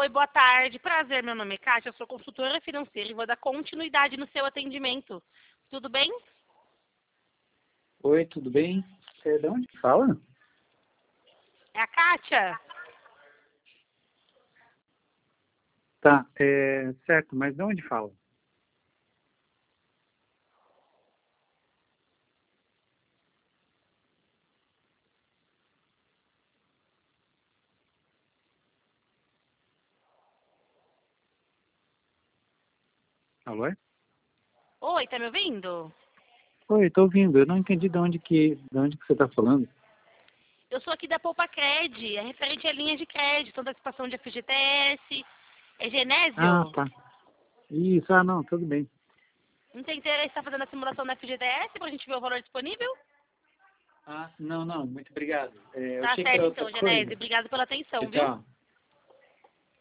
Oi, boa tarde. Prazer, meu nome é Kátia, eu sou consultora financeira e vou dar continuidade no seu atendimento. Tudo bem? Oi, tudo bem? De onde que fala? É a Kátia? Tá, certo, mas de onde fala? Alô? Oi, tá me ouvindo? Oi, tô ouvindo. Eu não entendi de onde que você tá falando. Eu sou aqui da Poupa Cred, é referente à linha de crédito, antecipação de FGTS. É Ah, Genésio? tá. Isso, não, tudo bem. Não tem interesse em estar fazendo a simulação da FGTS pra gente ver o valor disponível? Ah, não, muito obrigado. Eu Tá achei que certo era outra então, Genésio. coisa. Obrigado pela atenção, viu? Tchau.